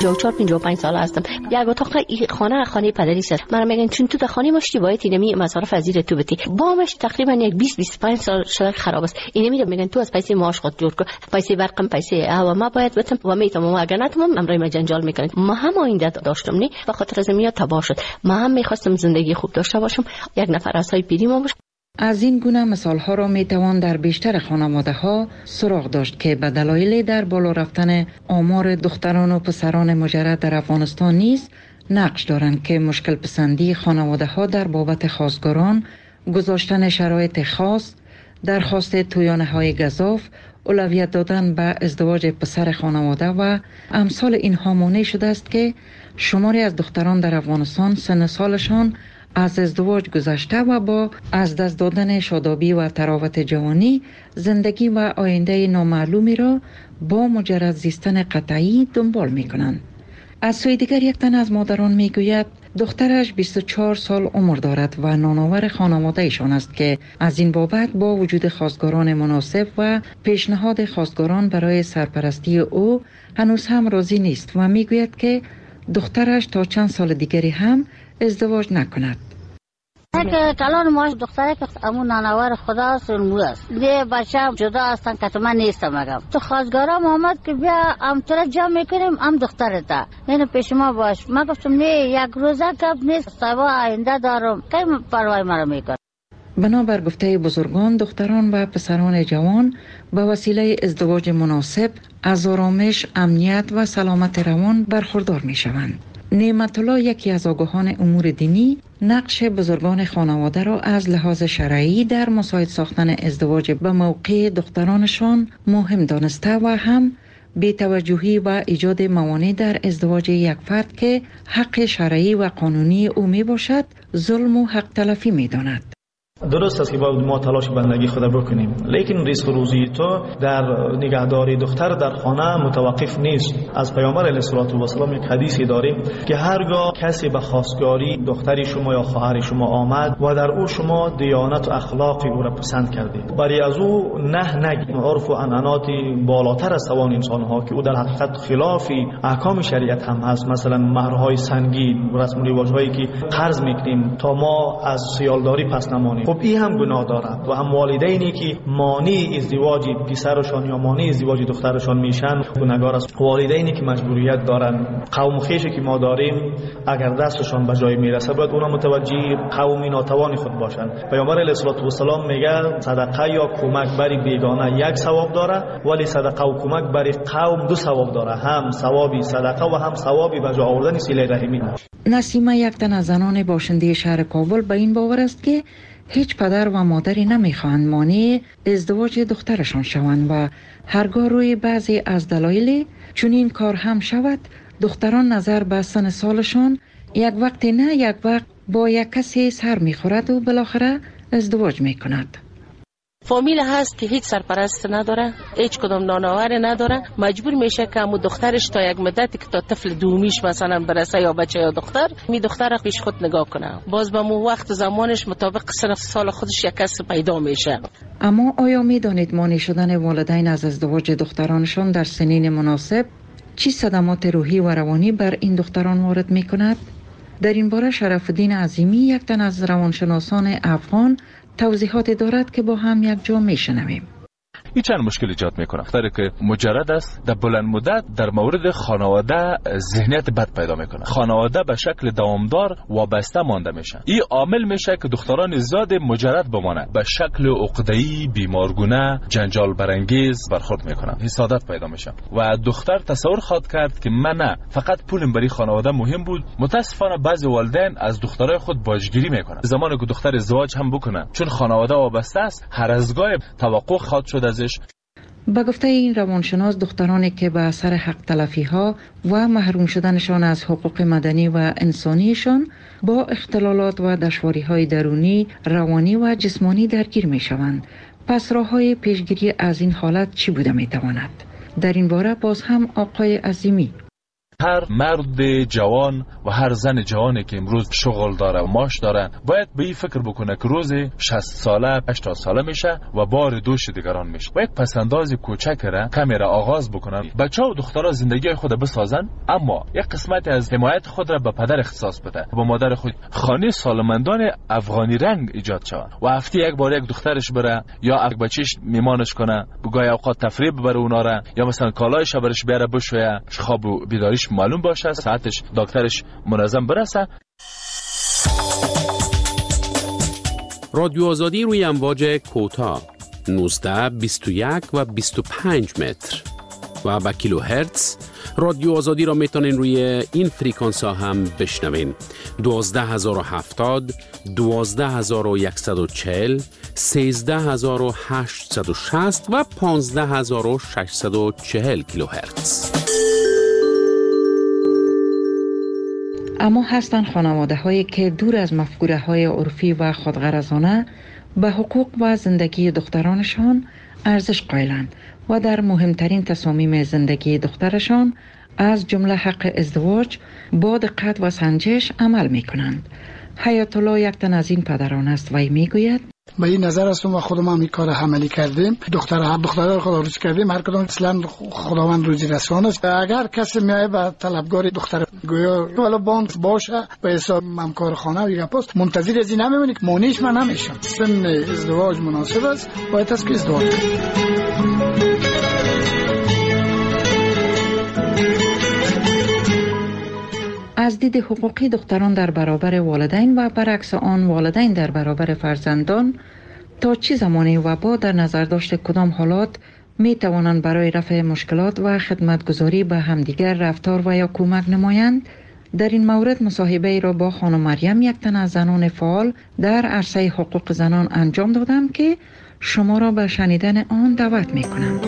54 55 ساله هستم. یک اتاق خانه پدری است. من میگن چون تو در خانه ماشتی باید اینمی مصارف از زیر تو بدی. بامش تقریبا یک 20 25 سال شده خراب است. اینمی میگن تو از پیسه معاش خود جور کن، پیسه برقم، پیسه هوا ما باید بدم و میتونم اگر نتونم امروز ما جنجال میکنید. ما هم آینده داشتم نه به خاطر از میاد تباه شد. ما هم میخواستم زندگی خوب داشته باشم، یک نفر از های پیری ما باشه. از این گونه مثال‌ها را می‌توان در بیشتر خانواده‌ها سراغ داشت که به دلایل در بالا رفتن آمار دختران و پسران مجرد در افغانستان نیز نقش دارند که مشکل پسندی خانواده‌ها در بابت خواستگاران، گذاشتن شرایط خاص، درخواست تویانه‌های گزاف، اولویت دادن به ازدواج پسر خانواده و امثال اینها مانع شده است که شماری از دختران در افغانستان سن سالشان از ازدواج گذشته و با از دست دادن شادابی و تراوت جوانی زندگی و آینده نامعلومی را با مجرد زیستن قطعی دنبال می کنند. از سوی دیگر یک تن از مادران می گوید دخترش 24 سال عمر دارد و نانآور خانواده ایشان است که از این بابت با وجود خواستگاران مناسب و پیشنهاد خواستگاران برای سرپرستی او هنوز هم راضی نیست و می گوید که دخترش تا چند سال دیگری هم ازدواج نکند. که کلان ماش دختره که امون نانوار خدا است مو است دیگه بچه‌ام جدا هستن که من نیستم. مگم تو خواستگارا محمد که بیا ام تو را جمع میکنیم ام دخترتا اینو پیش ما باش. من گفتم نه یک روزه کب نیست، سبا آینده دارم کی پروای مرا میکنه. بنابر گفته بزرگان دختران و پسران جوان به وسیله ازدواج مناسب از آرامش، امنیت و سلامت روان برخوردار میشوند. نعمت الله یکی از آگاهان امور دینی نقش بزرگان خانواده را از لحاظ شرعی در مساعد ساختن ازدواج به موقع دخترانشان مهم دانسته و هم بی‌توجهی و ایجاد موانع در ازدواج یک فرد که حق شرعی و قانونی او می باشد ظلم و حق تلفی می داند. درست است که باید ما تلاش بندگی خود بکنیم، لیکن رزق روزی تو در نگهداری دختر در خانه متوقف نیست. از پیامبر علیه السلام یک حدیثی داریم که هرگاه کسی به خواستگاری دختری شما یا خواهر شما آمد و در او شما دیانت و اخلاق او را پسند کردید، برای از او نه نگید. عرف و عنعنات بالاتر از توان انسان ها که او در حقیقت خلاف احکام شریعت هم هست، مثلا مهرهای سنگین، رسم و رواج هایی که قرض میکنیم تا ما از سیالداری پس نمانیم. خب این هم گناه دارد و هم والدینی که مانع ازدواج پسرشان یا مانع ازدواج دخترشان میشن گناهگار است. والدینی که مجبوریت دارن، قوم خویشی که ما داریم اگر دستشان به جای میرسه باید اونا متوجه قوم ناتوان خود باشند. پیامبر علیه السلام میگه صدقه یا کمک بر بیگانه یک ثواب داره ولی صدقه و کمک بر قوم دو ثواب داره، هم ثوابی صدقه و هم ثوابی به جا آوردن صله رحمی. نسیمه یک تن از زنان باشنده شهر کابل به این باور است که هیچ پدر و مادری نمیخواهند مانع ازدواج دخترشان شوند و هرگاه روی بعضی از دلایل چون این کار هم شود دختران نظر به سن سالشان یک وقت نه یک وقت با یک کسی سر میخورد و بالاخره ازدواج میکند. فامیل هست که هیچ سرپرست نداره، هیچ کدام نانآور نداره، مجبور میشه که امو دخترش تا یک مدتی که تا طفل دومیش مثلا برسه یا بچه یا دختر می دختر را پیش خود نگاه کنه، باز به مو وقت زمانش مطابق صرف سال خودش یک کس پیدا میشه. اما آیا میدانید مانع شدن والدین از ازدواج دخترانشان در سنین مناسب چی صدمات روحی و روانی بر این دختران وارد میکند؟ در این باره شرف الدین عظیمی یک تن از روانشناسان افغان توضیحات دارد که با هم یک جا میشنویم. این چند مشکل ایجاد میکنه. دختری که مجرد است در بلند مدت در مورد خانواده ذهنیت بد پیدا میکنه، خانواده به شکل دوامدار وابسته مانده میشن. این عامل میشه که دختران زیاد مجرد بمانه، به شکل عقده‌ای، بیمارگونه، جنجال برانگیز برخورد میکنن، حسادت پیدا میشه و دختر تصور خواهد کرد که من نه فقط پولم برای خانواده مهم بود. متاسفانه بعضی والدین از دخترای خود باجگیری میکنن. زمانی که دختر ازدواج هم بکنه چون خانواده وابسته است، هر از گاه توقع خواهد شد ازش. با گفته این روانشناس دخترانی که به اثر حق تلفی ها و محروم شدنشان از حقوق مدنی و انسانیشان با اختلالات و دشواری های درونی، روانی و جسمانی درگیر می شوند. پس راه های پیشگیری از این حالت چی بوده می تواند؟ در این باره باز هم آقای عظیمی. هر مرد جوان و هر زن جوانی که امروز شغل داره و معاش داره باید به این فکر بکنه که روز 60 ساله 80 ساله میشه و بار دوش دیگران میشه و یک پسنداز کوچک را کمی را آغاز بکنن. بچه‌ها و دخترها زندگی خود بسازن، اما یک قسمت از حمایت خود را به پدر اختصاص بده، با مادر خود. خانه سالمندان افغانی رنگ ایجاد شود و هفته یک بار یک دخترش بره یا یک بچهش میمانش کنه، بگاه اوقات تفریح ببره اونا را، یا مثلا کالایش برش بیاره بشویه، خواب و بیداریش معلوم باشه، ساعتش دکترش منظم برسه. رادیو آزادی روی امواج کوتاه 19 21 و 25 متر و با کیلو هرتز. رادیو آزادی را میتونین روی این فریکانس ها هم بشنوین: 12070 12140 13860 و 15640 کیلو هرتز. اما هستند خانواده هایی که دور از مفکوره های عرفی و خودغرضانه به حقوق و زندگی دخترانشان ارزش قائلند و در مهمترین تصامیم زندگی دخترشان از جمله حق ازدواج با دقت و سنجش عمل می کنند. حیات الله یک تن از این پدران است و می گوید: به این نظر هستم و خودم هم این کار عملی کردیم. دخترها خدا روزی کردیم. هر کدام اصلا خداوند روزی رسان است. اگر کسی میایه به طلبگار دختر گویا والا باند باشه به حساب همکار خانه و پست منتظر از این نمیمونی که مونیش من نمیشم. سن ازدواج مناسب است، باید است که ازدواج کنیم. از دید حقوقی دختران در برابر والدین و برعکس آن والدین در برابر فرزندان تا چه زمانی و با در نظر داشت کدام حالات می توانند برای رفع مشکلات و خدمتگزاری به همدیگر رفتار و یا کمک نمایند؟ در این مورد مصاحبه ای را با خانم مریم، یک تن از زنان فعال در عرصه حقوق زنان انجام دادم که شما را به شنیدن آن دعوت می کنم.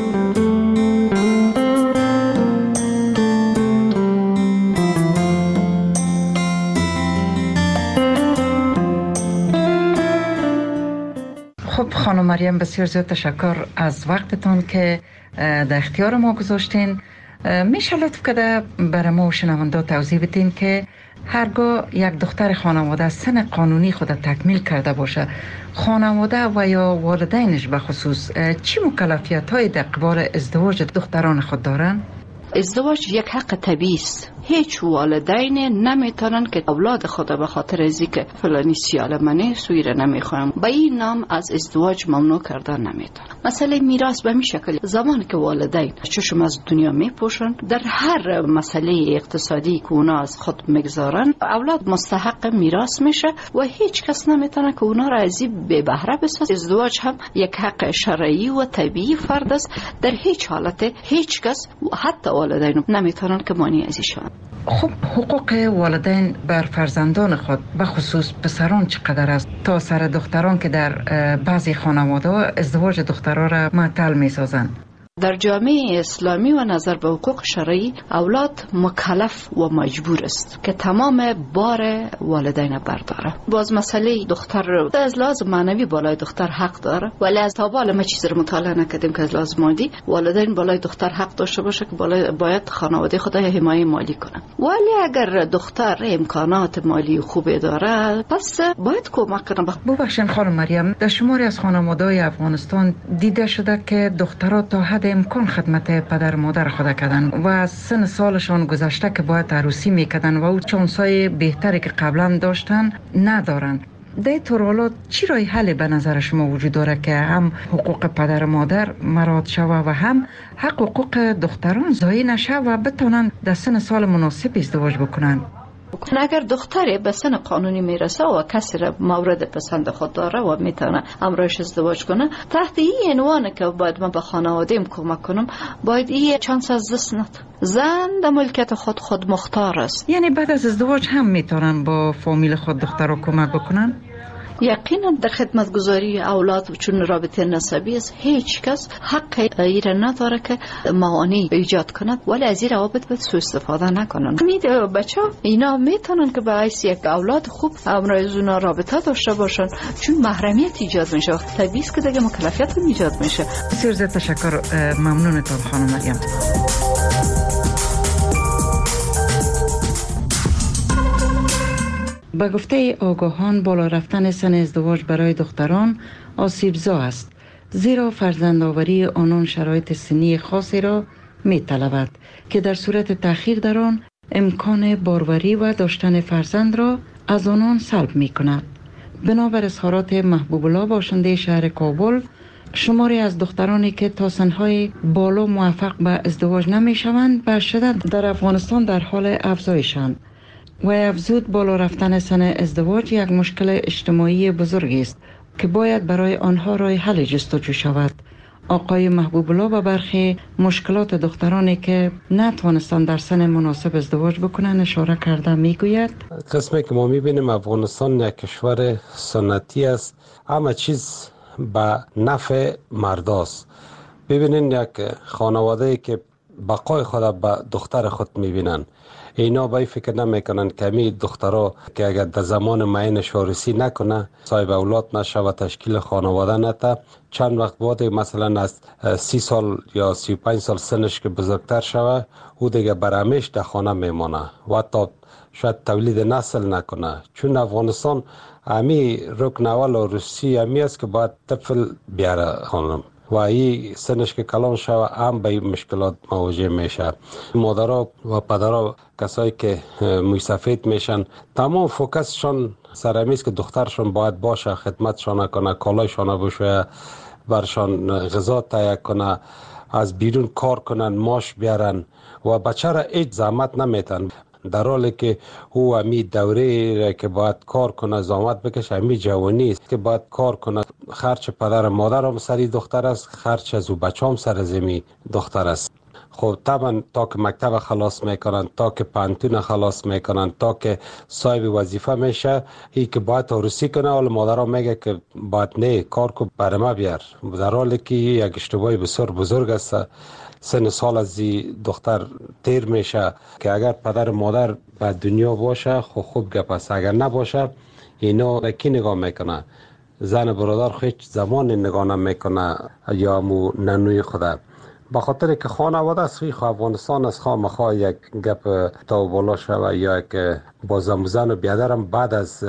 خب خانم مریم، بسیار زیاد تشکر از وقتتون که در اختیار ما گذاشتین. میشه لطف کرده برای ما و شنونده توضیح بدین که هرگاه یک دختر خانواده سن قانونی خود تکمیل کرده باشه، خانواده و یا والدینش به خصوص چی مکلفیت های در قبال ازدواج دختران خود دارن؟ ازدواج یک حق طبیعی است. هیچ والدین نمیتونن که اولاد خود به خاطر از اینکه فلانی سیالمنه سویره نمیخوام به این نام از ازدواج ممنوع کردن نمیتونن. مسئله میراث به می شکل زمانی که والدین چشم از دنیا میپوشن، در هر مسئله اقتصادی که اونا از خود میگذارن، اولاد مستحق میراث میشه و هیچ کس نمیتونه که اونا را از این بی بهره بسازه. ازدواج هم یک حق شرعی و طبیعی فرد است. در هیچ حالت هیچ کس حتی والدین نمیتونن که مانع از شوند. خب حقوق والدین بر فرزندان خود به خصوص پسران چقدر است تا سر دختران که در بعضی خانواده ازدواج دخترها را معطل میسازند؟ در جامعه اسلامی و نظر به حقوق شرعی اولاد مکلف و مجبور است که تمام بار والدین برداره. باز مسئله دختر از لحاظ معنوی بالای دختر حق داره، ولی از تا بالا ما چیزی رو مطالعه نکردیم که از لحاظ مادی والدین بالای دختر حق داشته باشه که باید خانواده خود حمایت مالی کنه. ولی اگر دختر امکانات مالی خوبی داره پس باید کمک کنه. ببخشید خانم مریم، در شماری از خانواده‌های افغانستان دیده شده که دخترها تا حد امکان خدمت پدر مادر خود کردن و از سن سالشان گذشته که باید عروسی میکردن و او چانسای بهتری که قبلا داشتن ندارن. در طور حالات چی رای حل به نظر شما وجود داره که هم حقوق پدر مادر مراعات شود و هم حقوق دختران ضایع نشه و بتونن در سن سال مناسب ازدواج بکنن؟ اگر دختری به سن قانونی میرسه و کسی را مورد پسند خود داره و میتونه امرایش ازدواج کنه، تحت این عنوان که باید من به خانواده‌ام کمک کنم، باید این چانس از دست ندم. زن در ملکیت خود مختار است. یعنی بعد از ازدواج هم میتونن با فامیل خود دختر رو کمک بکنن؟ یقینا در خدمتگزاری اولاد چون رابطه نسبی است، هیچ کس حق ایره نداره که معانی ایجاد کند، ولی از این روابط باید سوء استفاده نکنن. بچه اینا میتونن که باعث یک اولاد خوب امروز اونا رابطه داشته باشن، چون محرمیت ایجاد میشه. وقت طبیعی است که دیگه مکلفیت ایجاد میشه. بسیار تشکر، ممنونتون خانم مریم. به گفته آگاهان بالا رفتن سن ازدواج برای دختران آسیبزا است، زیرا فرزندآوری آنان شرایط سنی خاصی را می طلبد که در صورت تأخیر در آن امکان باروری و داشتن فرزند را از آنان سلب می کند. بنابر اظهارات محبوب الله باشنده شهر کابل، شماری از دخترانی که تا سنهای بالا موفق به ازدواج نمی شوند به شدت در افغانستان در حال افزایشند و افزود بالا رفتن سن ازدواج یک مشکل اجتماعی بزرگ است که باید برای آنها راه حل جستجو شود. آقای محبوب الله به برخی مشکلات دخترانی که نتوانستند در سن مناسب ازدواج بکنند اشاره کرده میگوید قسمی که ما میبینیم افغانستان یک کشور سنتی است، همه چیز به نفع مرداست. ببینین یک خانواده که بقای خود به دختر خود میبینن، اینا به فکر نمیکنن که می دخترها که اگر در زمان معین شورسی نکنه، صاحب اولاد نشه و تشکیل خانواده نته، چند وقت بعد مثلا از 30 سال یا 35 سال سنش که بزرگتر شوه، او دیگه برهمش در خانه میمانه و تا شاید تولید نسل نکنه. چون افغانستان امی رکن اول و روسی امی است که باید طفل بیاره خانم و این سنش که کلان شوه هم به مشکلات مواجه میشه. مادرها و پدرها کسایی که موی سفید میشن تمام فوکسشان سر امیست که دخترشان باید باشه، خدمتشان کنه، کالایشان بشویه، برشان غذا تهیه کنه، از بیرون کار کنن، ماش بیارن و بچه را هیچ زحمت نمیتن، در حالی که او امی دوره که باید کار کنه، زحمت بکشه، امی جوانی است که باید کار کنه. خرچ پدر و مادر هم سری دختر است، خرچ از او بچه هم سر زمی دختر است. خب طبعا تا که مکتب خلاص میکنن، تا که پانتون خلاص میکنن، تا که صاحب وظیفه میشه، ای که باید عروسی کنه، حالا مادرها میگه که باید نه کار کو برما بیار، در حالی که یک اشتباهی بسیار بزرگ است. سن سال از دختر تیر میشه که اگر پدر مادر به دنیا باشه خوب گپ است، اگر نباشه اینا کی نگاه میکنه؟ زن برادر هیچ زمان نگاه نمیکنه یا مو ننوی خدا. به خاطر که خانواده است، افغانستان از خامخا یک گپ تا بالا شوه یا که با زن و بیادرم بعد از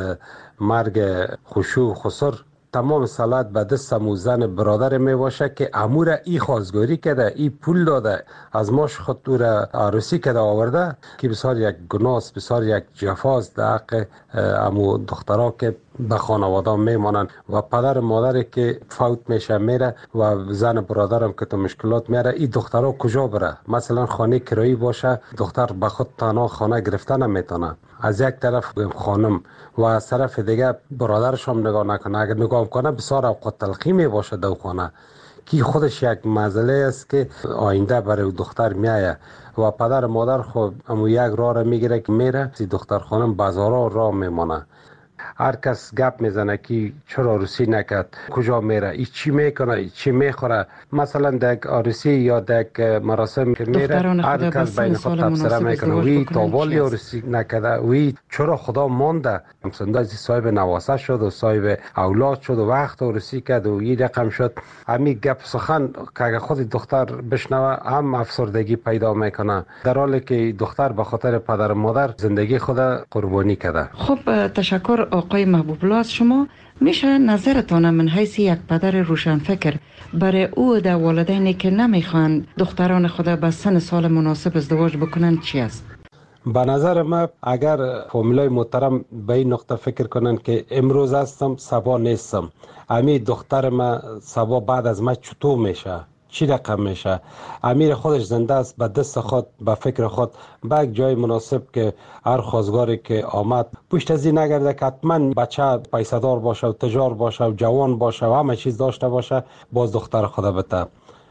مرگ خشوع خسر تمام صلاحیت به دست زن برادر می باشه که امور ای خواستگاری کرده، ای پول داده، از ماش خود او را عروسی کرده آورده، که بسیار یک گناه، بسیار یک جفاست در حق امو دخترها که به خانواده میمانند و پدر مادر که فوت میشه میره و زن برادرم که تو مشکلات میره، این دخترها کجا بره؟ مثلا خانه کرایی باشه، دختر به خود تنها خانه گرفته نمیتونه، از یک طرف خانم و از طرف دیگه برادرش هم نگاه نکنه. اگر نگاه کنه بسیار اوقات تلخی می باشه دو خانه، که خودش یک مسئله است که آینده برای دختر میایه و پدر مادر خود امو یک راه را میگیره که میره دختر خانم بازارا راه میمانه. هر کس گپ میزنه که چرا عروسی نکرد، کجا میره، ای چی میکنه، ای چی میخوره. مثلا در عروسی یا در مراسم که میره هر کس بین خود تبصره میکنه وی تاوالی عروسی نکرده، وی چرا خدا مانده، مثلا صاحب نواسه شد و صاحب اولاد شد و وقت عروسی کرد و این رقم شد. همین گپ سخن که اگر خود دختر بشنوه هم افسردگی پیدا میکنه، در حالی که دختر به خاطر پدر و مادر زندگی خود قربانی کرده. خب تشکر آقای محبوب الله. از شما میشه نظرتان من حیث یک پدر روشنفکر برای او در والدینی که نمیخوان دختران خود به سن سال مناسب ازدواج بکنن چی است؟ به نظر من اگر فامیلای محترم به این نقطه فکر کنن که امروز هستم سبا نیستم، امی دختر من سبا بعد از من چطور میشه، چی رقم میشه، امیر خودش زنده است، به دست خود به فکر خود به یک جای مناسب که هر خواستگاری که آمد پشت از این نگرده که حتما بچه پیسه‌دار باشه و تجار باشه و جوان باشه و همه چیز داشته باشه، باز دختر خدا بده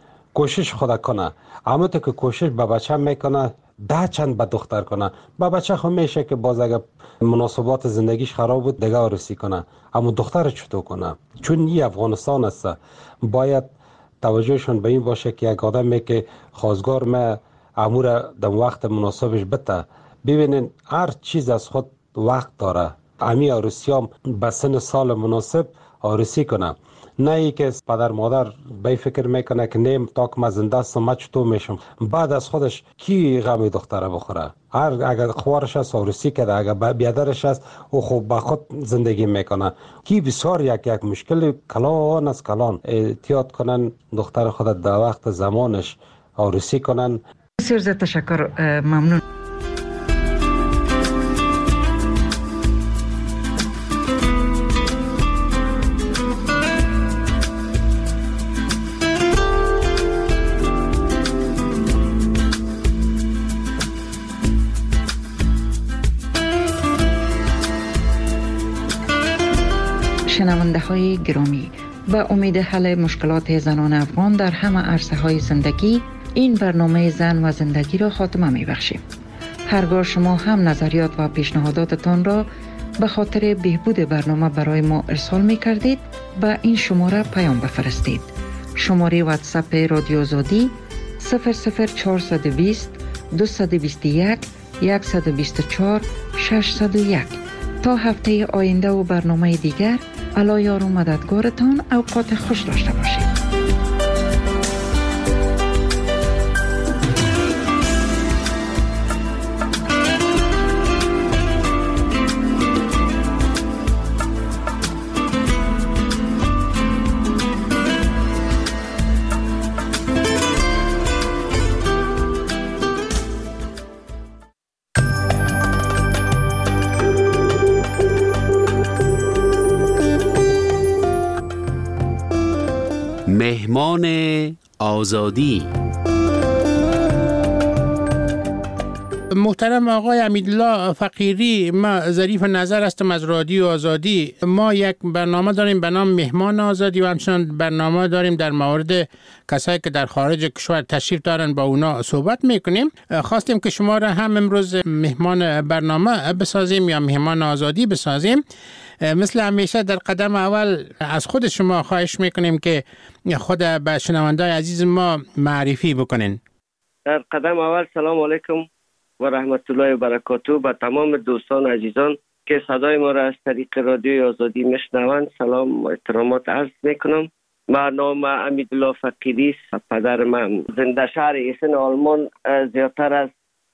کوشش خدا کنه. اما تو که کوشش به بچه میکنه ده چند به دختر کنه، به بچه خود میشه که باز اگر مناسبات زندگیش خراب بود دیگه عروسی کنه، اما دختر چطور کنه؟ چون این افغانستان است، باید توجهشون به این باشه که یک آدمی که خواستگار ما امور در وقت مناسبش بده. ببینین هر چیز از خود وقت داره، امی عروسی هم به سن سال مناسب عروسی کنه. نه ای که پدر مادر به فکر میکنه که نیم تا که من زنده هستم من چطور میشم، بعد از خودش کی غم دختره بخوره؟ اگر خوارش است آورسی کرده، اگر بیادرش است او خوب با خود زندگی میکنه. کی بسیار یک مشکل کلان از کلان احتیاط کنن دختر خود در وقت زمانش آورسی کنن. بسیار تشکر، ممنون. شنونده های گرامی، به امید حل مشکلات زنان افغان در همه عرصه های زندگی، این برنامه زن و زندگی را خاتمه می بخشیم. هرگاه شما هم نظریات و پیشنهاداتتان را به خاطر بهبود برنامه برای ما ارسال می کردید، به این شماره پیام بفرستید. شماره واتساپ رادیو آزادی 00420 221 124 601. تا هفته آینده و برنامه دیگر، الله یار و مددگارتان. اوقات خوش داشته باشید. مهمان آزادی. محترم آقای امیدالله فقیری، ما ظریف نظر هستم از رادیو آزادی. ما یک برنامه داریم به نام مهمان آزادی و همچنان برنامه داریم در مورد کسایی که در خارج کشور تشریف دارن با اونا صحبت میکنیم. خواستیم که شما را هم امروز مهمان برنامه بسازیم یا مهمان آزادی بسازیم. مثل همیشه در قدم اول از خود شما خواهش میکنیم که خود به شنونده‌های عزیز ما معرفی بکنین. در قدم اول سلام علیکم و رحمت الله و برکاته به تمام دوستان عزیزان که صدای ما را از طریق رادیو آزادی میشنوند سلام و احترامات عرض میکنم. من نام امیدالله فقیری است. پدر من زنده شهر ایسن آلمان زیادتر از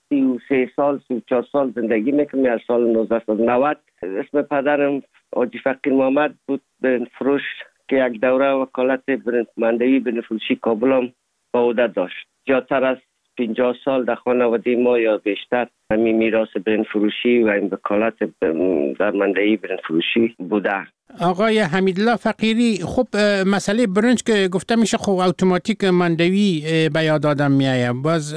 33 سال 34 سال زندگی میکنم. از سال 1990 اسم پدرم حاجی فقیر محمد بود برنج فروش که یک دوره وکالت مندوی برنج فروشی کابل هم با عهده داشت. زیادتر از 50 سال در خانواده ما یا بیشتر همین میراث برنج فروشی و این وکالت در مندوی برنج فروشی بوده. آقای حمیدالله فقیری، خب مسئله برنج که گفته میشه خب اتوماتیک مندوی به یاد آدم میایه. باز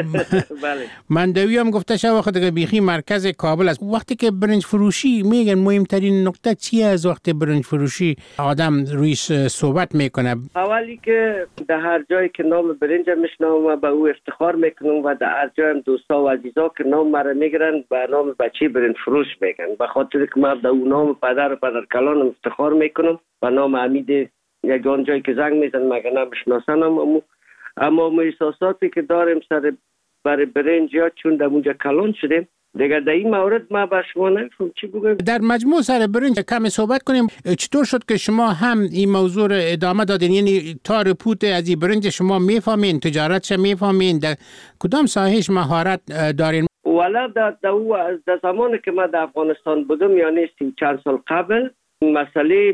بله. مندوی هم گفته شد وقت دیگه بیخی مرکز کابل است. وقتی که برنج فروشی میگن مهمترین نکته چیه از وقت برنج فروشی آدم رویش صحبت میکنه؟ اولی که در هر جایی که نام برنج میشنوم و به او افتخار میکنم و در هر جای هم دوستا و عزیزا که نام مرا میگیرن به نام بچه برنج فروش میگن، به خاطر که من به او نام پدر و پدرکلان افتخار میکنم. به نام حمید یگان جایی که زنگ میزن مگه نمیشناسنم، اما احساساتی که داریم سر برای برنج یا چون در اونجا کلان شدیم دیگه در این مورد ما به شما نمیفهم چی بگم. در مجموع سر برنج کم صحبت کنیم. چطور شد که شما هم این موضوع رو ادامه دادین؟ یعنی تا رپوت از این برنج شما میفهمین، تجارتش میفهمین، در کدام ساحهش مهارت دارین؟ والا در زمانی که من در افغانستان بودم یعنی 30 چند سال قبل مسئله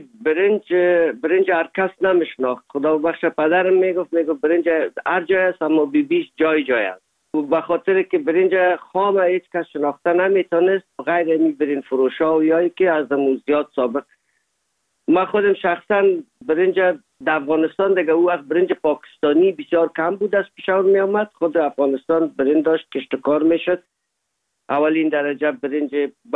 برنج هر کس نمیشناخت. خدا بخش پدرم میگفت برنج هر جای است اما بیش جای است. به خاطر که برنج خام هیچ کس شناخته نمیتونست غیر این برنج فروشا و یایی که از زیاد سابق. من خودم شخصا برنج در افغانستان دیگه او از برنج پاکستانی بسیار کم بود از پیشور می آمد. خود افغانستان برنج داشت کشتکار میشد. اولین درجه برنج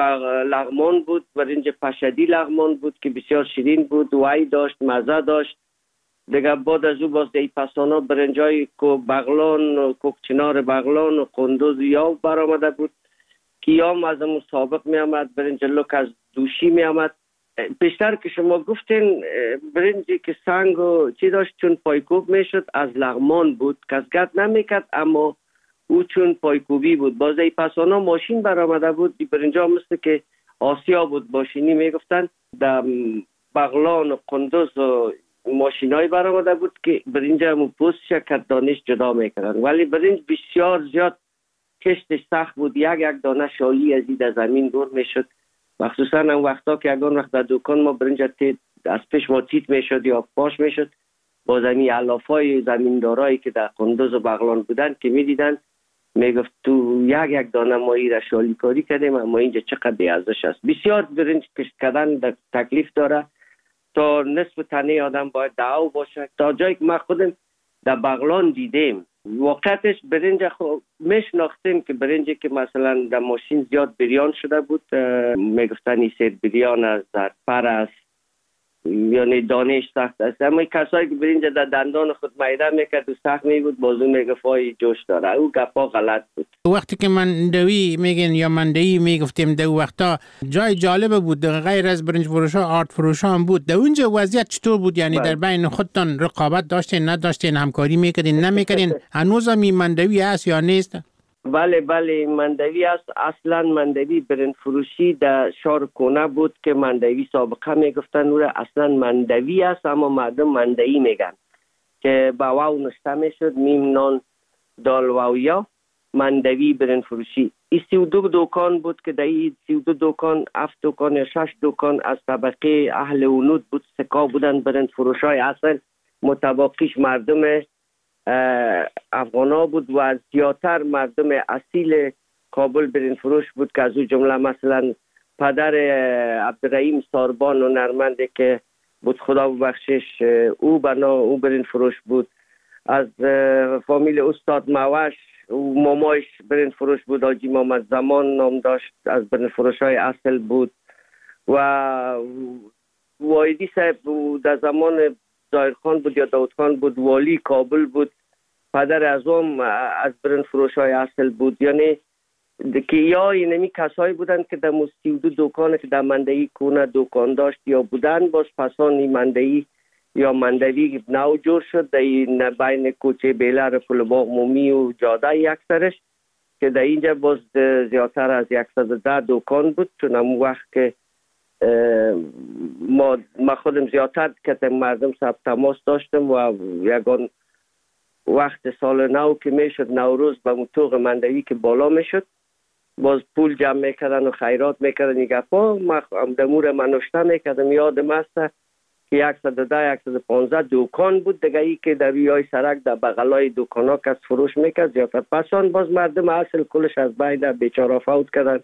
لغمان بود، برنج پشدی لغمان بود که بسیار شیرین بود، وای داشت، مزه داشت. دیگه بعد از او باز دی پسانا برنجای بغلان، کوکچنار بغلان و قندوز یاو برآمده بود که یام از اون سابق می آمد. برنج لوک از دوشی می آمد. بیشتر که شما گفتین برنجی که سنگ و چی داشت چون پایکوب می شد از لغمان بود، کس گرد نمی کرد اما او چون پایکوبی بود. باز ای پسانا ماشین برآمده بود. برنجا مثل که آسیا بود باشینی می گفتن. در بغلان و قندوز و ماشینای برآمده بود که برنج هم پوستش کت دانش جدا میکردن، ولی برنج بسیار زیاد کشتش سخت بود. یک دانه شالی از این زمین دور میشد، مخصوصا هم وقتا که یگان وقت در دکان ما برنج از پیش ما تیت میشد یا پاش میشد، با زمین علافای زمیندارایی که در قندوز و بغلان بودن که میدیدن میگفت تو یک دانه ما ای را شالی کاری کردیم، اما اینجا چقدر بیارزش است. بسیار برنج کشت کردن تکلیف داره، تا نصف تنه آدم باید دعو باشه. تا جایی که ما خودم در بغلان دیدیم واقعتش برنج میشناختیم که برنجی که مثلا در ماشین زیاد بریان شده بود، میگفتن این سیر بریان است، در پر است، یعنی دانش سخت است. اما کسایی که برنج در دندان خود میده میکرد و سخت میبود، بازو میگفت ای جوش داره. او گپا غلط بود. وقتی که مندوی میگن یا مندهی میگفتیم در وقتا جای جالب بود، غیر از برنج فروش ها آرد فروش هم بود. در اونجا وضعیت چطور بود؟ یعنی در بین خودتان رقابت داشتین نداشتین، همکاری میکردین نمیکردین؟ هنوز هم این مندوی هست یا نیست؟ بله مندوی است. اصلا مندوی برنج فروشی در شهر کنه بود که مندوی سابقه میگفتن او را اصلا مندوی است، اما مردم مندوی میگن که با واو نشته میشد، میم نان دال واو یا مندوی برنج فروشی. این 32 دکان بود که در این 32 دکان 7 دکان یا 6 دکان از طبقه اهل ونود بود، سکا بودن برنج فروش های اصل، متباقیش مردم افغانا بود و زیادتر مردم اصیل کابل برنج فروش بود که از او جمله مثلا پدر عبدالرحیم ساربان و نرمنده که بود خدا ببخشش، او برنج فروش بود. از فامیل استاد موش و مامایش برنج فروش بود، حاجی محمد زمان نام داشت، از برنج فروش های اصل بود. و وایدی صاحب در زمان ظاهر خان بود یا داود خان بود، والی کابل بود، پدر اعظم از برنج فروش های اصل بود. یعنی که یا اینمی کسایی بودن که در 32 دکان که در مندهی کونه دکان داشت یا بودن، باز پسان مندهی یا مندوی نو جور شد در بین کوچه بیلر پلباغ مومی و جاده یکسرش، که در اینجا باز زیادتر از 110 دکان بود. چون همون وقت که ما خودم زیادتر که مردم ثبت تماس داشتم و یگان وقت سال نو که میشد نوروز به موتوق مندوی که بالا میشد، باز پول جمع میکردن و خیرات میکردن. این گپا دمور من نشته میکردم، یادم است که 110-115 دکان بود دیگه، ای که در روی سرک در بغلای دکان ها کس فروش میکرد زیادتر. پسان باز مردم اصل کلش از بین بیچاره فوت کردن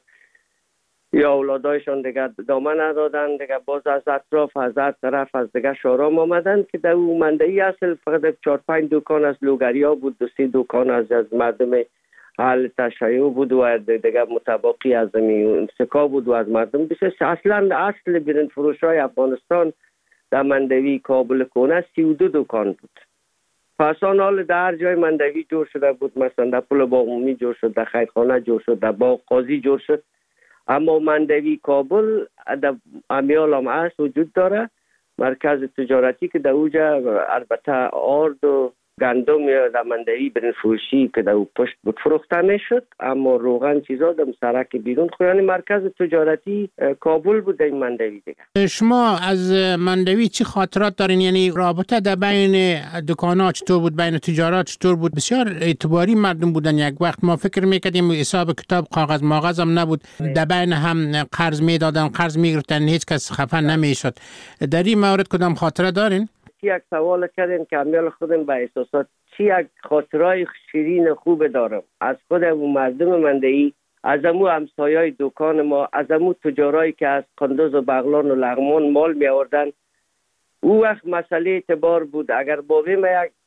یا اولادایشان دیگه دامن ندادن دیگه، باز از اطراف از هر طرف از دیگه شارام آمدن که در اون مندهی اصل فقط 4-5 دکان از لوگریا بود، 2-3 دکان از مردم اهل تشیع بود و دیگه متباقی از سکا بود و از مردم بسیار. اصلا اصل برنج فروش های افغانستان در مندوی کابل کونه 32 دکان بود. پسان حال در هر جای مندوی جور شده بود، مثلا در پل باغ عمومی جور شد، در خیرخانه جور شد، در باغ قاضی جور شد. اما مندوی کابل در امیال هم هست، وجود داره مرکز تجارتی که در اوجا البته آرد و گندم یا در مندوی برنج فروشی که در او پشت بود فروخته میشد، اما روغن چیزا در سرک بیرون یعنی مرکز تجارتی کابل بود این مندوی دیگه. شما از مندوی چی خاطرات دارین؟ یعنی رابطه در بین دکانا چطور بود، بین تجارات چطور بود؟ بسیار اعتباری مردم بودن. یک وقت ما فکر میکردیم حساب کتاب کاغذ ماغذ هم نبود، در بین هم قرض میدادن، قرض میگرفتن، هیچ کس خفه نمیشد. در این مورد کدام خاطره دارین؟ یک سوال کردین که امیال خودم به احساسات چی یک خاطرهای شیرین خوب دارم از خودم و مردم مندهی، از امو همسایای دکان ما، از امو تجارایی که از قندوز و بغلان و لغمان مال می آوردن. او وقت مسئله اعتبار بود. اگر بابی ما یک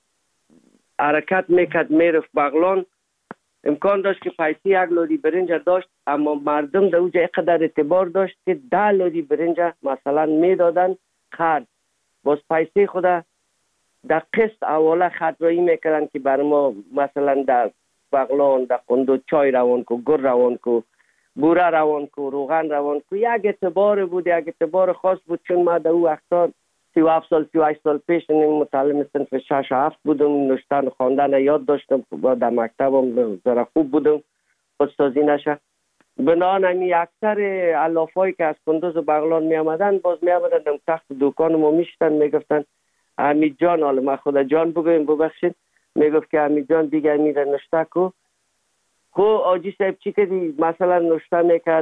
حرکت میکرد میرفت بغلان، امکان داشت که پیسی 1 لودی برنج داشت، اما مردم در اوجا اقدر اعتبار داشت که 10 لودی برنج مثلا میدادن خرد، باز پیسه خدا در قسط اوله خطرایی میکردن که بر ما مثلا در بغلان در قندوز چای روان کو، گر روان کو، بوره روان کو، روغن روان کو. یک اعتبار بود، یک اعتبار خاص بود. چون ما در او وقتا 37 سال 38 سال پیش متعلم صنف 6 و 7 بودم، نوشتن و خواندن یاد داشتم، در مکتبم ذره خوب بودم، استادی نشه. بنابراین اکثر علافایی که از قندوز و بغلان می آمدن باز می آمدن تحت دکان ما می شدن، می گفتن حمید جان، حالا ما خدا جان بگویم ببخشید، میگفت که حمید جان دیگه میره نشته کو. خو آجی صاحب چی کردی؟ مثلا نشته میکرد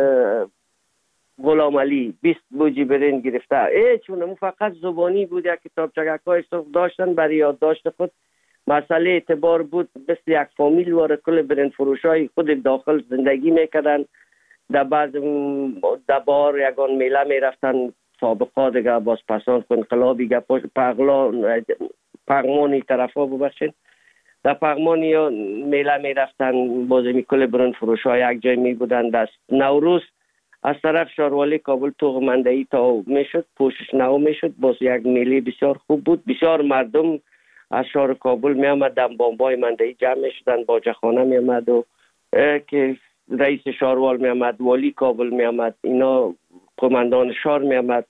غلام علی 20 بوجی برنج گرفته، چون فقط زبانی بود، یک کتابچه‌های سرخ داشتن برای یادداشت خود. مسئله اعتبار بود، مثل یک فامیل واره کل برنج فروشای خود داخل زندگی میکردن. در بعض دبار یگان میله میرفتن، سابقا دیگه باز پسان انقلابی پغمانی طرفا ببخشید، در پغمانی یا میله میرفتن، باز کل برنج فروشای یک جای می بودن. دست نوروز از طرف شاروالی کابل توغ مندهی تا میشد، پوشش نو میشد، باز یک میله بسیار خوب بود. بسیار مردم از شهر کابل می آمدن، بامبای مندهی جمع می شدن، باجخانه می آمد و که رئیس شهروال می آمد، والی کابل می آمد، اینا قماندان شهر می آمد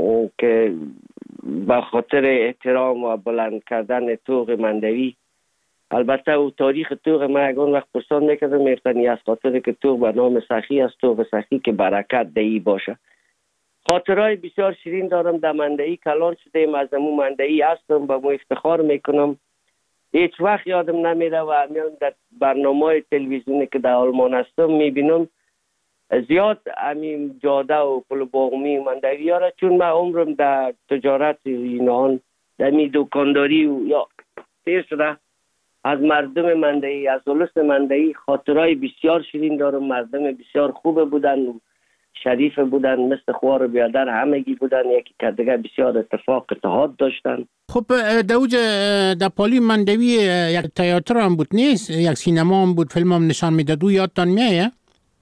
که با خاطر احترام و بلند کردن توغ مندهی. البته او تاریخ توغ ما یکان وقت پرسان میکردم، میفتنی از خاطر که توغ به نام سخی است، توغ سخی که برکت دهی باشه. خاطرهای بسیار شیرین دارم. در مندهی کلان شدیم، از امو مندهی هستم، به مو افتخار میکنم. هیچ وقت یادم نمیره و همیان در برنامه تلویزیونی که در آلمان هستم میبینم زیاد همین جاده و پل باغمی مندهی یاره، چون من عمرم در تجارت اینان در می دکانداری و یا تیر شده. از مردم مندهی، از اولس مندهی خاطرهای بسیار شیرین دارم. مردم بسیار خوب بودن، شریف بودن، مثل خوار بیادر همگی بودن، یکی کدگه بسیار اتحاد داشتن. خب دوج در پالی مندوی یک تئاتر هم بود نیست؟ یک سینما هم بود، فیلم هم نشان میداد، او یادتان میایه؟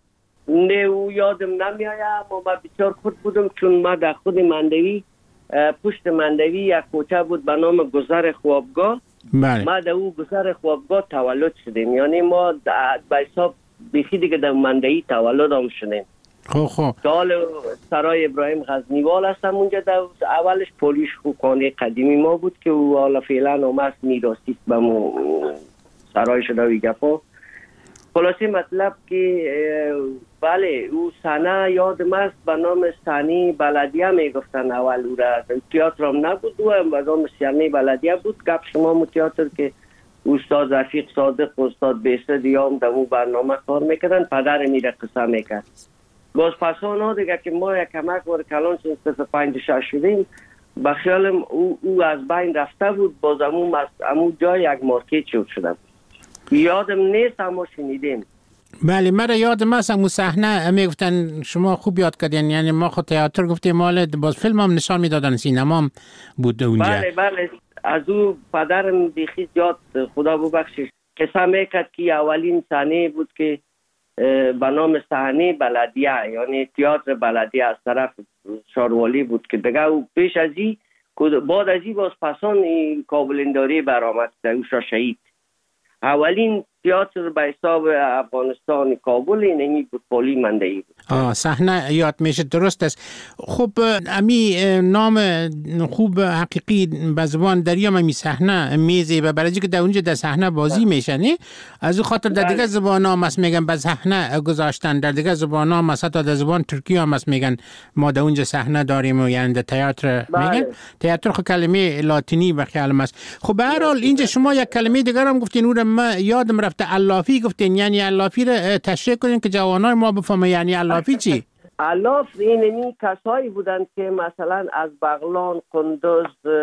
نه او یادم نمیایه، اما من بسیار خود بودم، چون ما در خود مندوی پشت مندوی یک کوچه بود به نام گذر خوابگاه. بله. ما در او گذر خوابگاه تولد شدیم، یعنی ما به حساب بیخی دیگه در مندوی تولد هم شدیم. خب سال سرای ابراهیم غزنیوال هستم اونجا. در اولش پولیش خانه قدیمی ما بود که او حالا فعلا اومد میراثی به مو سرای شده و گپا. خلاصی مطلب که بله او سنه یادم است، به نام سنی بلدیه میگفتن اول او را. تئاتر هم نبود، او به نام سنی بلدیه بود. گپ شما مو تئاتر که استاد رفیق صادق و استاد بیسد یا هم در اون برنامه کار میکردن، پدر میره قصه میکرد. باز پسان دیگه که ما یک کمک وار کلان چون 5-6 شدیم، با خیالم او از بین رفته بود. باز امو جای یک مارکت شده بود، یادم نیست اما شنیدیم. بله مرا یادم است امو صحنه میگفتن، شما خوب یاد کردین، یعنی ما خود تئاتر گفتیم، مال باز فیلم هم نشان میدادن، سینما هم بود اونجا. بله از او پدرم بیخی زیاد خدا ببخشش قصه میکرد که اولین صحنه بود که به نام صحنه بلدیه، یعنی تئاتر بلدیه از طرف شاروالی بود که دیگه او پیش از این بعد از این باز پسان کابلنداری برآمد او شهید. اولین تئاتر به حساب افغانستان کابل اینمی بود، پالی مندهی بود. صحنه یاد میشه، درست است. خب امی نام خوب حقیقی به زبان دریا امی صحنه میزه و برای که در اونجا در صحنه بازی میشه نه، از اون خاطر در دیگه زبان ها مست میگن به صحنه گذاشتن، در دیگه زبان ها مثلا در زبان ترکی ها مست میگن ما در اونجا صحنه داریم و یعنی در تئاتر میگن. تئاتر خب کلمه لاتینی به خیالم است. خب به هر حال اینجا شما یک کلمه دیگر هم گفتین، اون من یادم رفته، علافی گفتین، یعنی علافی رو تشریح کنین که جوانای ما بفهمه یعنی علافی چی؟ علاف اینمی کسایی بودند که مثلا از بغلان، قندوز،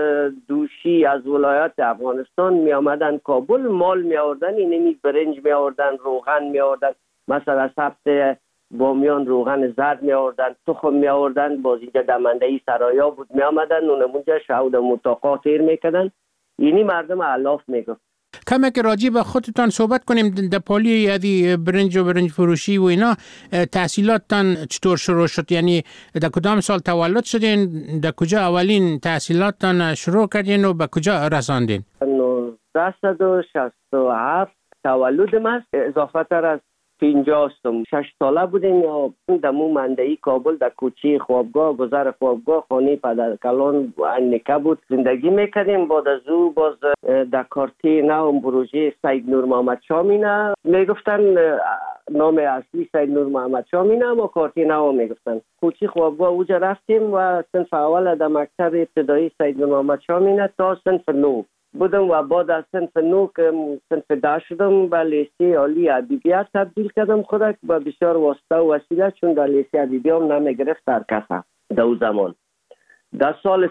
دوشی از ولایات افغانستان می آمدن کابل، مال می آوردن، اینمی برنج می آوردن، روغن می آوردن، مثلا سبت بامیان روغن زرد می آوردن، تخم می آوردن، بازیجا دمندهی سرایا بود می آمدن، اونمونجا شهود متاقا تیر می کردن. اینی مردم علاف می گفت. کمی که راجع به خودتان صحبت کنیم، در پالی یعنی برنج و برنج فروشی و اینا تحصیلاتتان چطور شروع شد؟ یعنی در کدام سال تولد شدین؟ در کجا اولین تحصیلاتتان شروع کردین و به کجا رساندین؟ 1967 تولدم است. اضافه تر از 50 6 ساله بودیم یا در مندهی کابل در کوچه خوابگاه گذر خوابگاه خانه پدر کلان انیکه بود زندگی میکردیم. بعد از او باز در کارتی نو پروژه سید نور محمد شامینه میگفتن نام اصلی سید نور محمد شامینه اما کارتی نو میگفتن. کوچه خوابگاه اوجا رفتیم و صنف اول در مکتب ابتدایی سید نور محمد شامینه تا صنف 9 بودم و بعد از صنف 9 که صنف 10 شدم به لیسه عالی ادبیات تبدیل کردم خودم و بسیار واسطه و وسیله چون در لیسه ادبیات هم نمیگرفت هر کس در اون زمان. در سال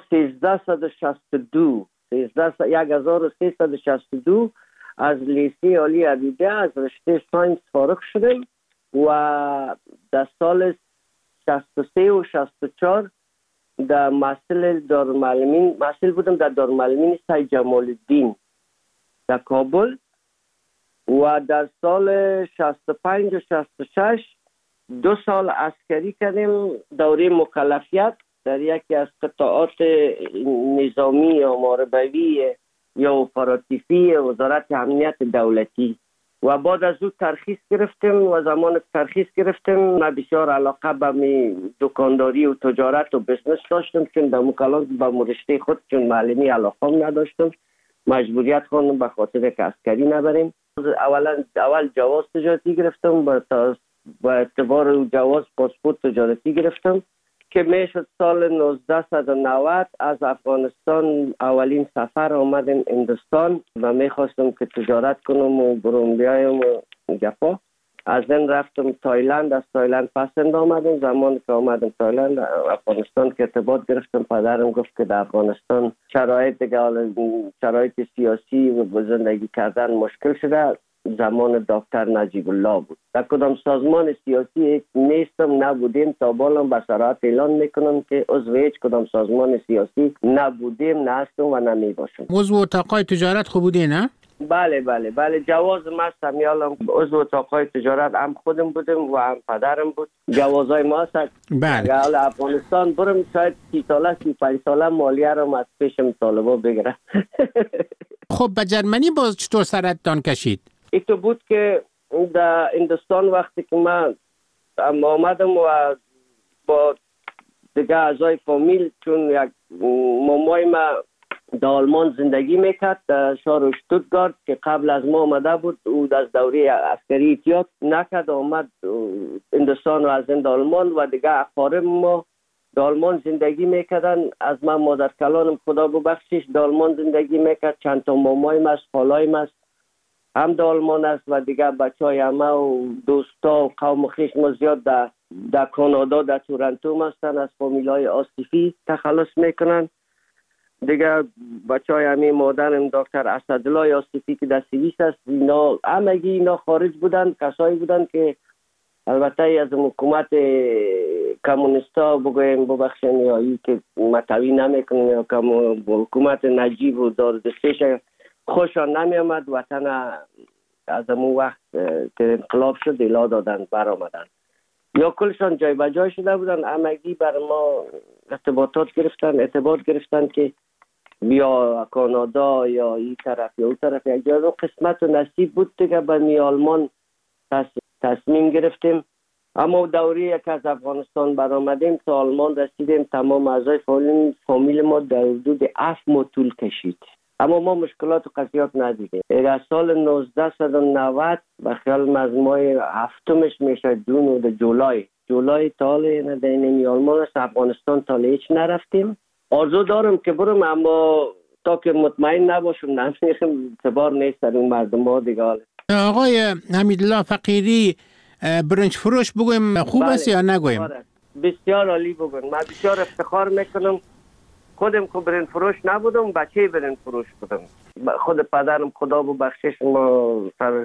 1362 از لیسه عالی ادبیات از رشته ساینس فارغ شدم و در سال 63 و 64 در محصل بودم در دارالمعلمین سید جمال الدین در کابل و در سال 65 و 66 2 سال عسکری کردیم دوره مکلفیت در یکی از قطاعات نظامی یا محاربوی یا اپراتیفی وزارت امنیت دولتی و بعد از او ترخیص گرفتیم و زمان ترخیص گرفتیم من بسیار علاقه به دکانداری و تجارت و بزنس داشتم چون در مکالمات به رشته خود چون معلمی علاقه نداشتم مجبوریت خواندم به خاطر که عسکری نبریم. اول جواز تجارتی گرفتم با اعتبار جواز پاسپورت تجارتی گرفتم که میشد سال 1990 از افغانستان اولین سفر آمدم هندوستان و میخواستم که تجارت کنم و برون بیایم و گپا. از این رفتم تایلند، از تایلند پسند آمدم. زمان که آمدم تایلند افغانستان که ارتباط گرفتم پدرم گفت که در افغانستان شرایط سیاسی و زندگی کردن مشکل شده. زمان دکتر نجیب الله بود. در کدام سازمان سیاسی نیستم نبودیم تا بالام به صراحت اعلان میکنم که عضو هیچ کدام سازمان سیاسی نبودیم نه هستم و نمی باشم. عضو اتاقای تجارت خوب بودی نه؟ بله جواز ما سمیالم عضو اتاقای تجارت هم خودم بودم و هم پدرم بود. جوازای ما هست. بله. افغانستان برم شاید 30 ساله 35 ساله مالیه رو از پیشم طالبا بگیرم. خب به جرمنی باز چطور سرتان کشید؟ ایتو بود که در هندوستان وقتی که من آمدم و با دیگه اعضای فامیل چون یک مامای ما در آلمان زندگی میکرد در شهر شتوتگارت که قبل از ما آمده بود او از دوره عسکری احتیاط نکرد آمد هندوستان و از این آلمان و دیگه اقارب ما در آلمان زندگی میکردن. از من مادر کلانم خدا ببخشش در آلمان زندگی میکرد. چند تا مامایم است خالایم است هم در آلمان است و دیگه بچهای همه و دوستا و قوم خویش ما زیاد در کانادا در تورنتو هستن از فامیلای آصفی تخلص میکنن. دیگه بچهای همه مادرم دکتر اسدالله آصفی که در سوئیس است اینا همگی اینا خارج بودن کسایی بودن که البته از حکومت کمونیستا بگویم ببخشن یا ای که متوی نمیکنن یا حکومت نجیب و داردستیش خوشان نمی آمد. وطن از اون وقت که انقلاب شد الا دادن بر آمدن یا کلشان جای بجای شده بودن. همگی بر ما ارتباط گرفتن که بیا کانادا یا این طرف یا اون طرف. یک جای قسمت و نصیب بود دیگه به می آلمان تصمیم گرفتیم. اما دوره که از افغانستان برآمدیم تا آلمان رسیدیم تمام اعضای فامیل ما در حدود 7 ماه طول کشید. اما ما مشکلات و قضیات ندیدیم. در سال 1990 به خیال مجموعه هفتمش میشه جون و جولای تاله ندینیم آلمان است. افغانستان تاله هیچ نرفتیم. آرزو دارم که برم اما تا که مطمئن نباشم نمیخیم اعتبار نیست در اون مردم ها دیگه. آقای حمیدالله فقیری برنج فروش بگویم خوب است یا نگویم؟ بسیار عالی بگویم. من بسیار افتخار میکنم خودم که برنج فروش نبودم بچه برنج فروش بودم. خود پدرم خدا ببخشش ما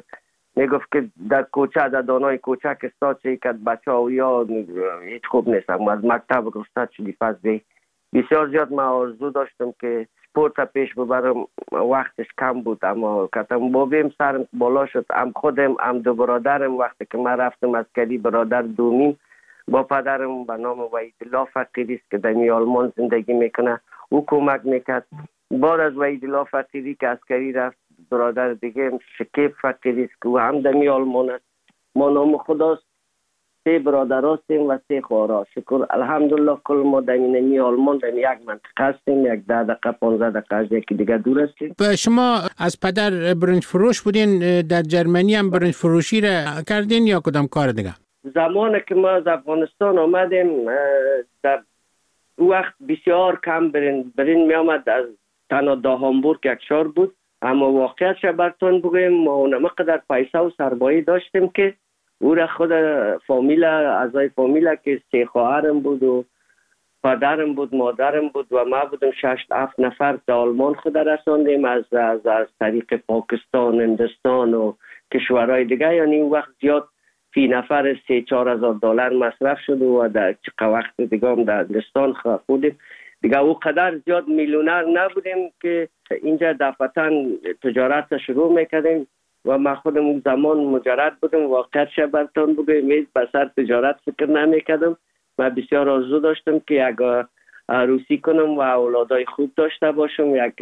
میگفت که در کوچه در دانای کوچه که استاد که بچه ها یا هیچ خوب نیستم از مکتب گفتاد شدی فضلی. بسیار زیاد من آرزو داشتم که سپورت پیش ببرم وقتش کم بود اما کتم بابیم سرم بالا شد. هم خودم هم دو برادرم وقتی که من رفتم عسکری برادر دومیم با پدرم به نام وحیدالله فقیری است که در آلمان زندگی میکنه او کمک میکرد. بعد از وحیدالله فقیری که عسکری رفت برادر دیگه شکیب فقیری است که او هم در آلمان است ما نام خداست 3 برادر هستیم و 3 خواهر. شکر الحمدلله کل ما در اینمی آلمان در یک منطقه هستیم، یک 10 دقیقه 15 دقیقه از یکی دیگه دور هستیم. شما از پدر برنج فروش بودین، در جرمنی هم برنج فروشی را کردین یا کدام کار دیگه؟ زمانی که ما از افغانستان آمدیم در وقت بسیار کم برنج می آمد، از تنها دا هامبورگ یک شهر بود، اما واقعیتش براتون بگویم ما اونم قدر پیسه و سرمایه داشتیم که او را خود فامیل، اعضای فامیل که 3 خواهرم بود و پدرم بود، مادرم بود و ما بودم 6-7 نفر در آلمان خود رساندیم از طریق پاکستان، هندوستان و کشورهای دیگه. یعنی این وقت زیاد فی نفر 3-4 هزار دلار مصرف شد و در وقت دیگه هم در هندوستان بودیم دیگه. او قدر زیاد میلیونر نبودیم که اینجا دفعتاً تجارت شروع میکردیم و ما خودم اون زمان مجرد بودم. واقعیت براتون بگویم به سر تجارت فکر نمیکردم. من بسیار آرزو داشتم که یک عروسی کنم و اولادای خوب داشته باشم، یک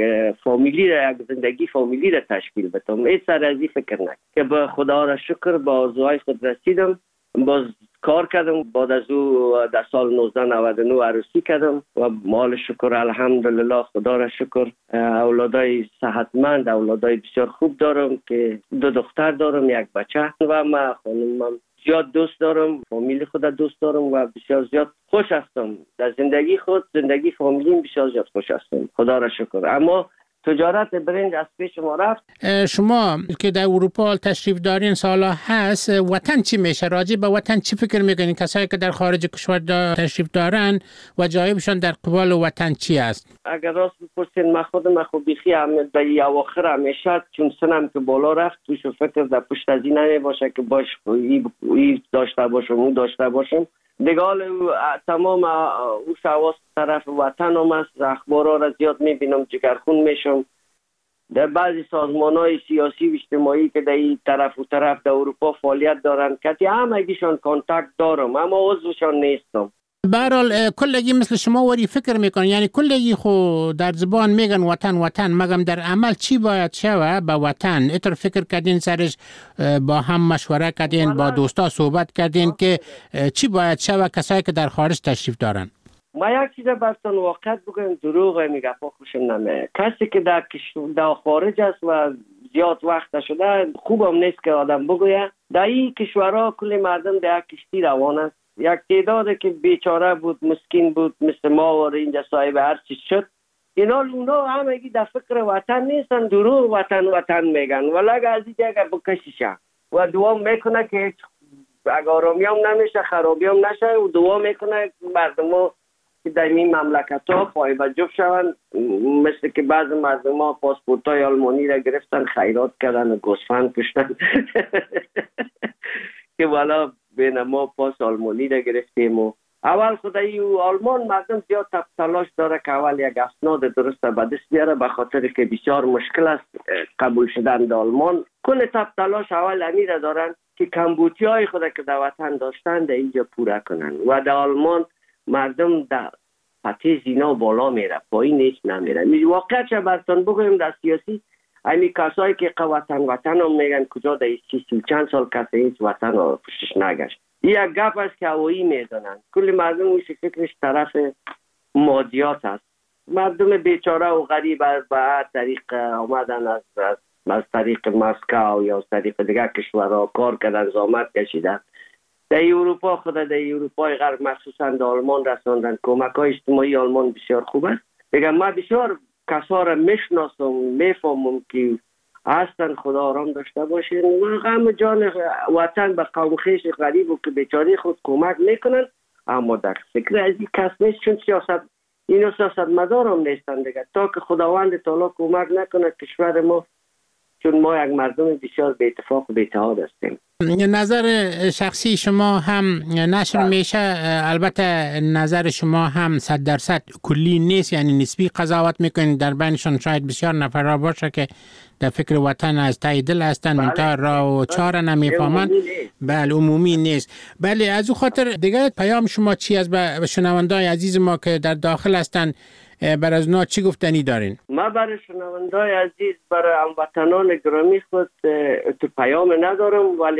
زندگی فامیلی را تشکیل بدم. هیچ سر از این فکر نکردم که به خدا را شکر به آرزوهای خود رسیدم. باز کار کردم، بعد از او در سال 1999 عروسی کردم و مال شکر الحمدلله خدا را شکر اولادای صحتمند، اولادای بسیار خوب دارم که 2 دختر دارم، 1 بچه و من خانمم زیاد دوست دارم، فامیل خود دوست دارم و بسیار زیاد خوش هستم در زندگی خود، زندگی فامیلیم بسیار زیاد خوش هستم خدا را شکر. اما تجارت برنج از پیش ما رفت. شما که در اروپا تشریف دارین سالا هست، وطن چی میشه؟ راجع به وطن چی فکر میکنین؟ کسایی که در خارج کشور تشریف دارن و جایبشان در قبال وطن چی است؟ اگر راست بپرسین من خودم بیخی در اواخر همیشه چون سنم که بالا رفت توش فکر در پشت از این نمیباشه که باش ای داشته باشم اون داشته باشم دیگه. تمام او شواس طرف وطن هم است. اخبارها را زیاد میبینم، جگرخون میشم. در بعضی سازمانهای سیاسی و اجتماعی که در این طرف و طرف در اروپا فعالیت دارن کتی همگیشان کانتکت دارم اما عضوشان نیستم. برحال کلگی مثل شما وری فکر میکنن، یعنی کلگی خو در زبان میگن وطن مگم در عمل چی باید شوه به وطن؟ اتر فکر کردین سرش، با هم مشوره کردین، با دوستا صحبت کردین که چی باید شوه کسایی که در خارج تشریف دارن؟ ما یک چیز براتون واقعیت بگویم، دروغ میگه خوشم نمیاد. کسی که در خارج است و زیاد وقت شده خوبم نیست که آدم بگویه. در این کشورها کل مردم در کشتی روان است. یک تعدادی که بیچاره بود، مسکین بود، مثل ما و اینجا صاحب هر چیز شد، اونا همگی در فکر وطن نیستن، دروغ وطن میگن ولی از این جگه بکشیشن و دعا میکنه که اگر آرامی هم نمیشه، خرابی هم نشه و دعا میکنه مردم ها که در این مملکت ها پایبجب شون. مثل که بعض مردم ها پاسپورت های آلمانی را گرفتن، خیرات کردن و گوسفند کشتن که والا بین ما پاس آلمانی را گرفتیم. و اول خدایی آلمان مردم زیاد تلاش داره که اول یک اسناد درست به دست بیاره، به خاطر که بسیار مشکل است قبول شدن در آلمان. کل تلاش اول امیر دارن که کمبودی های خود که در وطن داشتن در اینجا پوره کنن و در آلمان مردم در پته زینا بالا میره، پایین نیست نمیره. واقعا چه براتون بگویم در سیاسی همین کسایی که وطن هم میگن کجا در 30 چند سال کسی هیچ وطن رو پشتش نگشت. یک گپ است که هوایی میزنن. کل مردم اون فکرش طرف مادیات است. مردم بیچاره و غریب به طریق آمدن از طریق مسکو یا از طریق دیگر کشورها کار کردن، زحمت کشیدن. در اروپا در اروپای غرب مخصوصا در آلمان رساندن. کمک‌های اجتماعی آلمان بسیار خوب است. دیگه ما بسیار کسا را میشناسم، میفهمم که هستن، خدا آرام داشته باشین و غم جان وطن به قوم خویش غریب و که بیچاره خود کمک میکنن، اما در فکر از این کس نیست. چون سیاست مدار هم نیستن دیگه. تا که خداوند تعالی کمک نکنه کشور ما، چون ما یک مردم بسیار به اتفاق و به اتحاد هستیم. نظر شخصی شما هم نشر میشه، البته نظر شما هم 100% کلی نیست، یعنی نسبی قضاوت میکنید. در بینشان شاید بسیار نفرها باشه که در فکر وطن از ته دل هستن، منتها راه و چاره نمیفهمند. بله عمومی نیست. بله از او خاطر دیگه پیام شما چی از به شنوندای عزیز ما که در داخل هستن بر از اونا چی گفتنی دارین؟ ما برای شنوندای عزیز، برای هموطنان گرامی خود تو پیام ندارم، ولی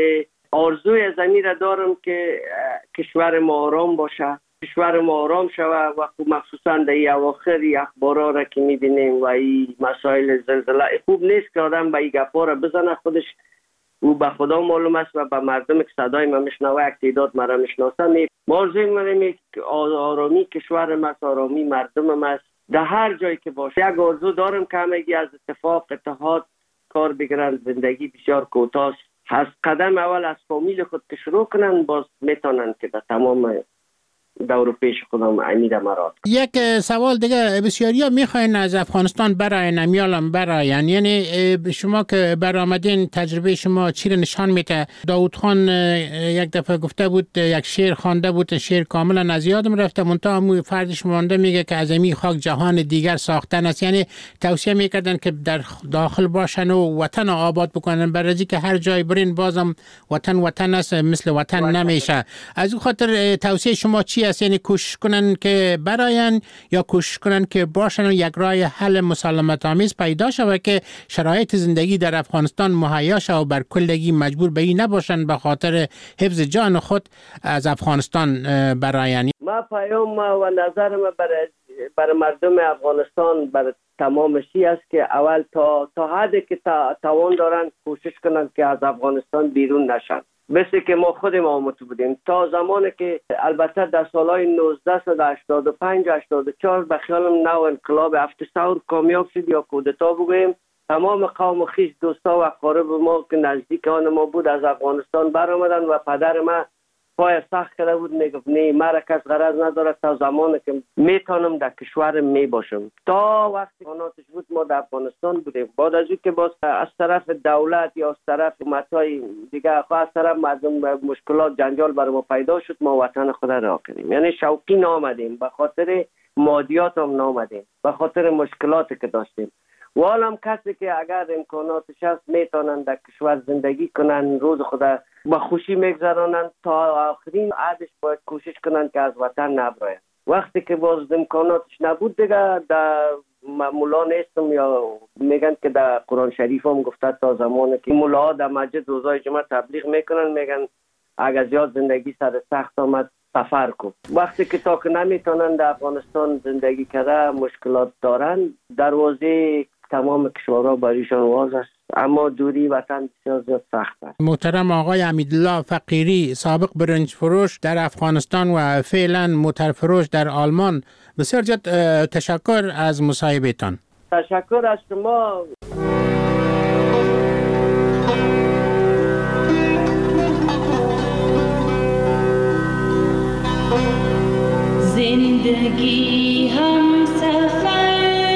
آرزوی زمین را دارم که کشور ما آرام باشه، کشور ما آرام شود و مخصوصا در این اواخر اخبارا را که میبینیم و این مسائل زلزله خوب نیست که آدم به این گپا را بزنه. خودش او به خدا معلوم است و به مردم که صدای ما میشنوه یک تعداد مرا میشناسن. ما آرزوی منیم که آرامی کشور ما، آرامی مردم ما در هر جایی که باشه. یک آرزو دارم که همگی از اتحاد کار بگیرن. زندگی بسیار کوتاه است. قدم اول از فامیل خود که شروع کنن باز میتونن که در تمام دور پیش خودم امید مراد. یک سوال دیگه، بسیاریا میخواین از افغانستان براین، امیالم براین، یعنی شما که برآمدین تجربه شما چی نشان میده؟ داوود خان یک دفعه گفته بود، یک شعر خوانده بود، شعر کاملا از یادم رفته، منتها مو فردش مونده، میگه که از این خاک جهان دیگر ساختن است. یعنی توصیه میکردن که در داخل باشن و وطن آباد بکنن، برای که هر جای برین بازم وطن است، مثل وطن نمیشه. از اون خاطر توصیه شما چی است؟ یعنی کوشش کنن که براین یا کوشش کنن که باشن و یک راه حل مسالمت آمیز پیدا شود که شرایط زندگی در افغانستان مهیا شود و بر کلگی مجبور به این نباشن به خاطر حفظ جان خود از افغانستان براین؟ ما پیام و نظر ما برای مردم افغانستان برای تمام شی است که اول تا حدی که توان دارن کوشش کنن که از افغانستان بیرون نشن. مثل که ما خودم آمده بودیم تا زمانی که البته در سالهای 1985 84 به خیالم نو انقلاب هفت ثور کامیاب شد یا کودتا بگویم، تمام قوم و خویش دوستا و اقارب ما که نزدیک آن ما بود از افغانستان برآمدن و پدر ما پای سخت کرده بود، میگفت نه مرا کس غرض نداره تا زمانی که میتونم در کشورم میباشم. تا وقتی قناتش بود ما در افغانستان بودیم. بعد از این که باز از طرف دولت یا از طرف حکومت‌های دیگه از طرف مردم مشکلات جنجال برای ما پیدا شد، ما وطن خود را کنیم. یعنی شوقی نامدیم، به خاطر مادیات هم نامدیم، به خاطر مشکلاتی که داشتیم. و حالا کسی که اگر امکاناتش هست میتونن در کشور زندگی کنن، روز خود با خوشی میگذرانن، تا آخرین عهدش باید کوشش کنن که از وطن نبراین. وقتی که باز امکاناتش نبود دیگه در مولا نیستم یا میگن که در قرآن شریف هم گفته تا زمانی که مولا در مسجد روزای جمعه تبلیغ میکنن، میگن اگر زیاد زندگی سر سخت آمد سفر کن. وقتی که تا که نمیتونن در افغانستان زندگی کرده، مشکلات دارن، دروازه تمام کشورها بریشان واز است، اما دوری وطن بسیار زیاد سخت است. محترم آقای امیدالله فقیری، سابق برنج فروش در افغانستان و فعلا موتر فروش در آلمان، بسیار زیاد تشکر از مصاحبهتان. تشکر از شما. زندگی هم سفر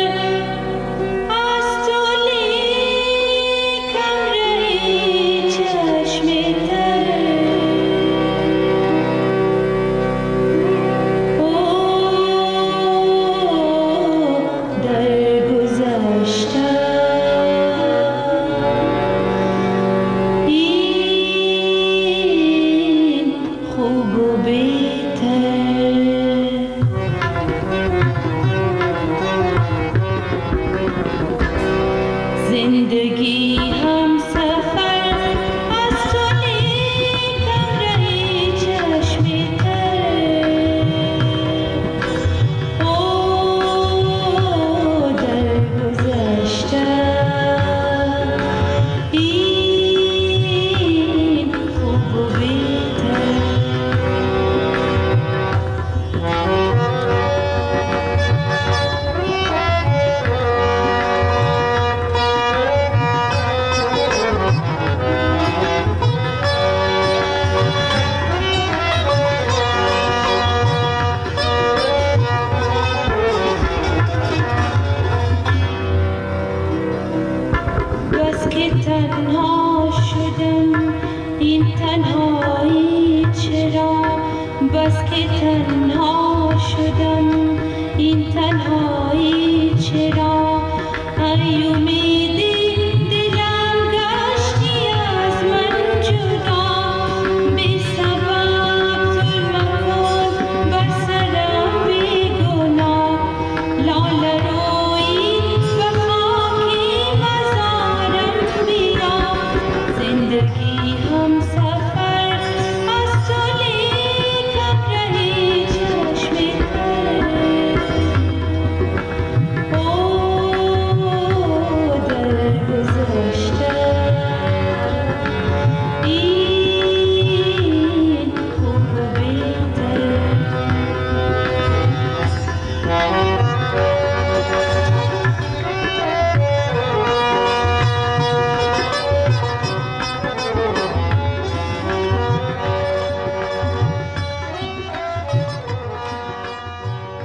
بس که تنها شدم، این تنهایی چرا؟